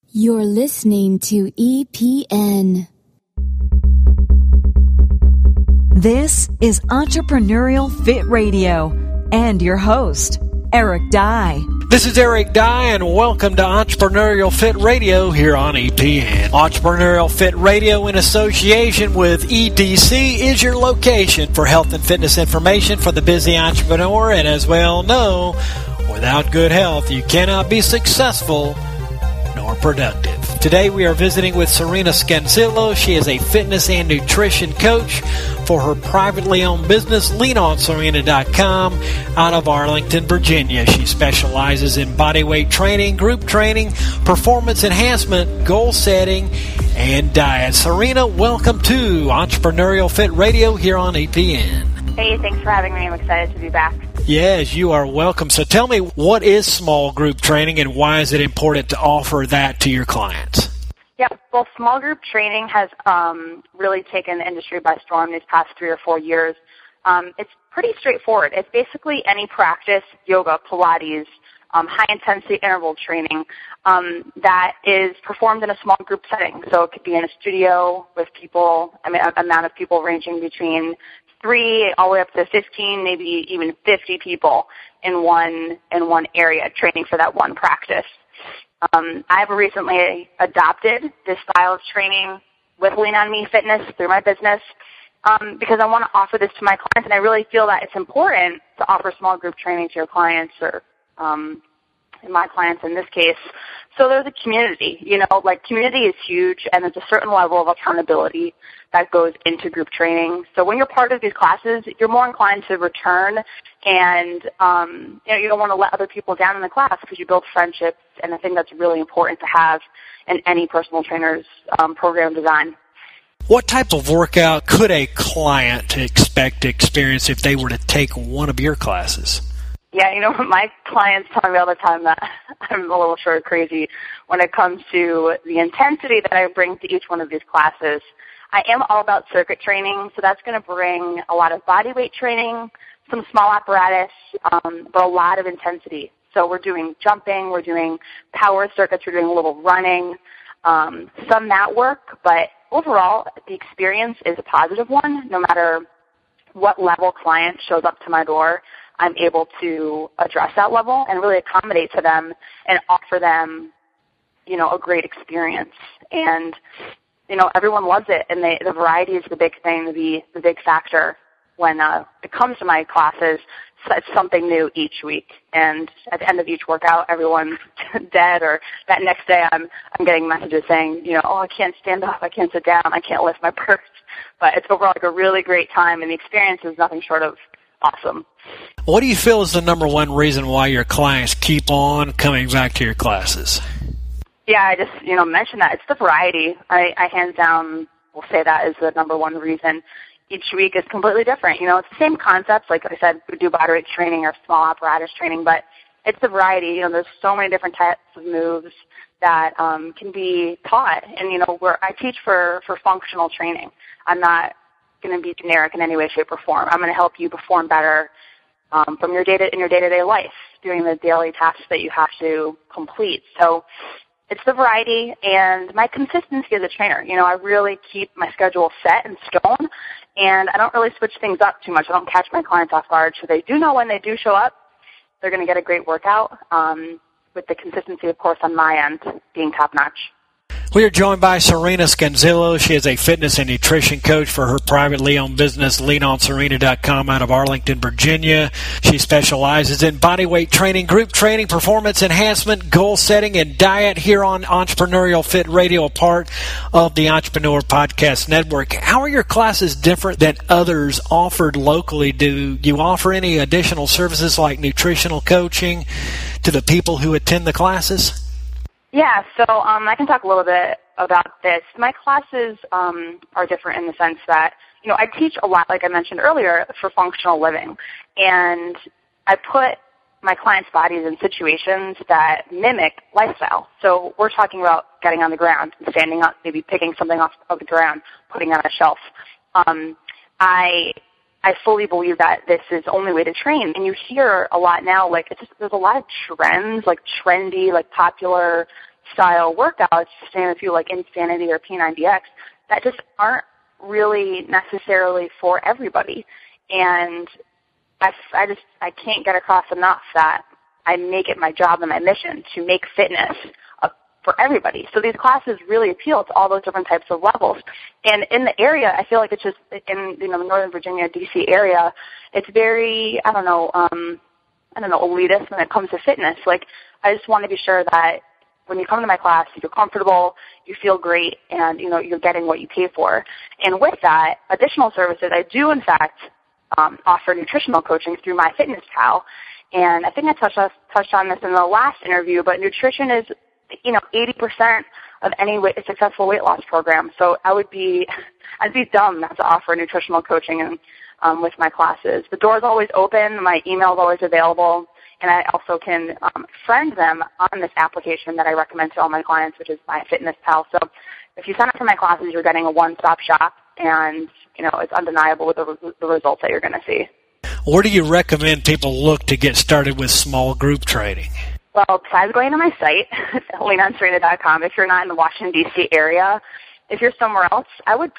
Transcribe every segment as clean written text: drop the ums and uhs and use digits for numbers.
You're listening to EPN. This is Entrepreneurial Fit Radio and your host, Eric Dye. This is Eric Dye, and welcome to Entrepreneurial Fit Radio here on EPN. Entrepreneurial Fit Radio, in association with EDC, is your location for health and fitness information for the busy entrepreneur. And as we all know, without good health, you cannot be successful nor productive. Today we are visiting with Serena Scanzillo. She is a fitness and nutrition coach for her privately owned business, leanonserena.com, out of Arlington, Virginia. She specializes in bodyweight training, group training, performance enhancement, goal setting, and diet. Serena, welcome to Entrepreneurial Fit Radio here on EPN. Hey, thanks for having me. I'm excited to be back. Yes, you are welcome. So tell me, what is small group training and why is it important to offer that to your clients? Yeah, well, small group training has really taken the industry by storm these past 3 or 4 years. It's pretty straightforward. It's basically any practice, yoga, Pilates, high-intensity interval training that is performed in a small group setting. So it could be in a studio with people, an amount of people ranging between 3 all the way up to 15, maybe even 50 people in one area training for that one practice. I have recently adopted this style of training with Lean On Me Fitness through my business because I want to offer this to my clients, and I really feel that it's important to offer small group training to your clients or my clients in this case. So there's a community, community is huge, and there's a certain level of accountability that goes into group training. So when you're part of these classes, you're more inclined to return, and you don't want to let other people down in the class because you build friendships, and I think that's really important to have in any personal trainer's program design. What type of workout could a client expect to experience if they were to take one of your classes? Yeah, my clients tell me all the time that I'm a little sort of crazy when it comes to the intensity that I bring to each one of these classes. I am all about circuit training, so that's going to bring a lot of body weight training, some small apparatus, but a lot of intensity. So we're doing jumping, we're doing power circuits, we're doing a little running, some mat work, but overall the experience is a positive one. No matter what level client shows up to my door, I'm able to address that level and really accommodate to them and offer them, a great experience. And, everyone loves it, and the variety is the big thing, the big factor when it comes to my classes. So it's something new each week, and at the end of each workout, everyone's dead, or that next day I'm getting messages saying, I can't stand up, I can't sit down, I can't lift my purse. But it's overall a really great time, and the experience is nothing short of awesome. What do you feel is the number one reason why your clients keep on coming back to your classes? Yeah, I just, mentioned that. It's the variety. I hands down will say that is the number one reason. Each week is completely different. It's the same concepts. Like I said, we do bodyweight training or small apparatus training, but it's the variety. There's so many different types of moves that can be taught. And, I teach for functional training. I'm not going to be generic in any way, shape, or form. I'm going to help you perform better in your day-to-day life, doing the daily tasks that you have to complete. So it's the variety and my consistency as a trainer. I really keep my schedule set in stone, and I don't really switch things up too much. I don't catch my clients off guard, so they do know when they do show up, they're going to get a great workout with the consistency, of course, on my end being top-notch. We are joined by Serena Scanzillo. She is a fitness and nutrition coach for her privately owned business, leanonserena.com, out of Arlington, Virginia. She specializes in bodyweight training, group training, performance enhancement, goal setting, and diet here on Entrepreneurial Fit Radio, a part of the Entrepreneur Podcast Network. How are your classes different than others offered locally? Do you offer any additional services like nutritional coaching to the people who attend the classes? Yeah, so I can talk a little bit about this. My classes are different in the sense that, I teach a lot, like I mentioned earlier, for functional living. And I put my clients' bodies in situations that mimic lifestyle. So we're talking about getting on the ground, standing up, maybe picking something off of the ground, putting it on a shelf. I fully believe that this is the only way to train. And you hear a lot now, there's a lot of trends, trendy, popular style workouts, to name a few like Insanity or P90X, that just aren't really necessarily for everybody. And I can't get across enough that I make it my job and my mission to make fitness for everybody. So these classes really appeal to all those different types of levels. And in the area, I feel like it's just in the Northern Virginia, D.C. area, it's very, elitist when it comes to fitness. Like, I just want to be sure that when you come to my class, you feel comfortable, you feel great, and, you're getting what you pay for. And with that, additional services, I do, in fact, offer nutritional coaching through MyFitnessPal. And I think I touched on this in the last interview, but nutrition is 80% of any successful weight loss program. So I'd be dumb not to offer nutritional coaching with my classes. The door's always open. My email's always available. And I also can friend them on this application that I recommend to all my clients, which is MyFitnessPal. So if you sign up for my classes, you're getting a one-stop shop, and, it's undeniable with the results that you're going to see. Where do you recommend people look to get started with small group training? Well, besides going to my site, leanonserena.com, if you're not in the Washington, D.C. area, if you're somewhere else, I would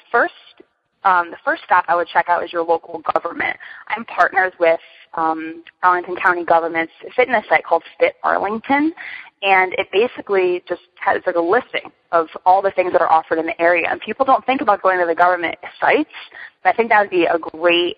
the first stop I would check out is your local government. I'm partners with Arlington County government's fitness site called Fit Arlington, and it basically just has like a listing of all the things that are offered in the area. And people don't think about going to the government sites, but I think that would be a great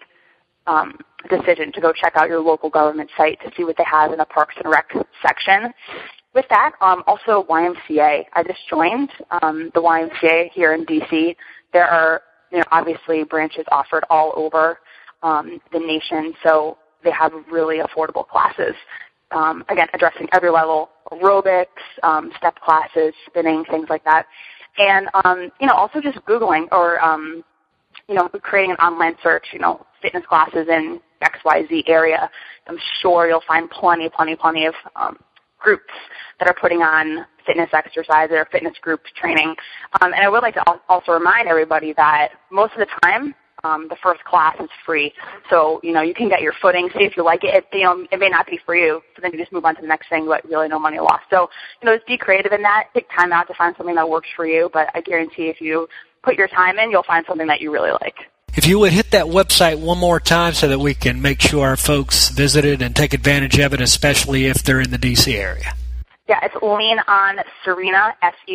decision to go check out your local government site to see what they have in the Parks and Rec section. With that, also YMCA. I just joined the YMCA here in D.C. There are, obviously branches offered all over the nation, so they have really affordable classes. Again, addressing every level, aerobics, step classes, spinning, things like that. And, also just Googling or, creating an online search, fitness classes in XYZ area. I'm sure you'll find plenty of groups that are putting on fitness exercise or fitness group training. And I would like to also remind everybody that most of the time, the first class is free. So, you can get your footing, see if you like it. It may not be for you, so then you just move on to the next thing, but really no money lost. So, just be creative in that. Take time out to find something that works for you, but I guarantee if you put your time in, you'll find something that you really like. If you would hit that website one more time so that we can make sure our folks visit it and take advantage of it, especially if they're in the D.C. area. Yeah, it's leanonserena,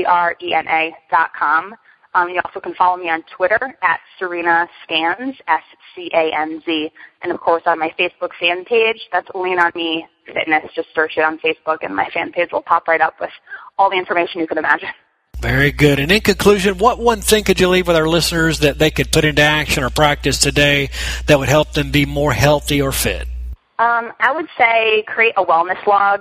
SERENA.com. You also can follow me on Twitter at SerenaScans, SCANZ. And, of course, on my Facebook fan page, that's Lean On Me Fitness. Just search it on Facebook, and my fan page will pop right up with all the information you can imagine. Very good. And in conclusion, what one thing could you leave with our listeners that they could put into action or practice today that would help them be more healthy or fit? I would say create a wellness log.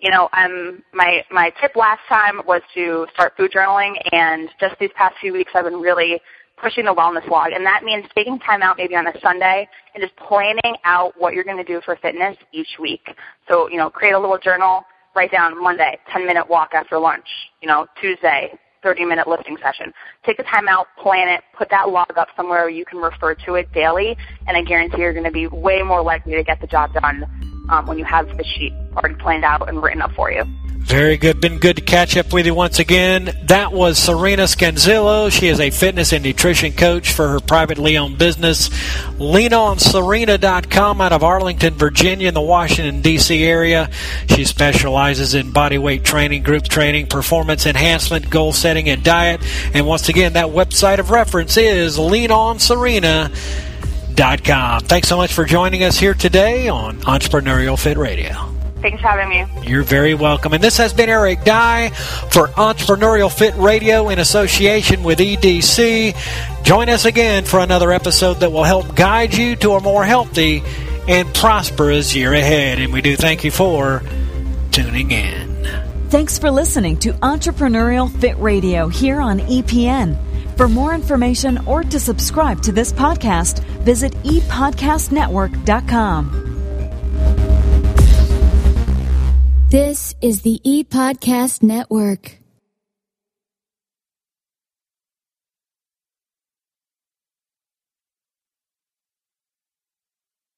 My tip last time was to start food journaling, and just these past few weeks I've been really pushing the wellness log, and that means taking time out maybe on a Sunday and just planning out what you're going to do for fitness each week. So, create a little journal, write down Monday, 10-minute walk after lunch, Tuesday, 30-minute lifting session. Take the time out, plan it, put that log up somewhere where you can refer to it daily, and I guarantee you're going to be way more likely to get the job done when you have the sheet already planned out and written up for you. Very good. Been good to catch up with you once again. That was Serena Scanzillo. She is a fitness and nutrition coach for her privately owned business, leanonserena.com, out of Arlington, Virginia, in the Washington, D.C. area. She specializes in body weight training, group training, performance enhancement, goal setting, and diet. And once again, that website of reference is leanonserena.com. Thanks so much for joining us here today on Entrepreneurial Fit Radio. Thanks for having me. You're very welcome. And this has been Eric Dye for Entrepreneurial Fit Radio in association with EDC. Join us again for another episode that will help guide you to a more healthy and prosperous year ahead. And we do thank you for tuning in. Thanks for listening to Entrepreneurial Fit Radio here on EPN. For more information or to subscribe to this podcast, visit epodcastnetwork.com. This is the ePodcast Network.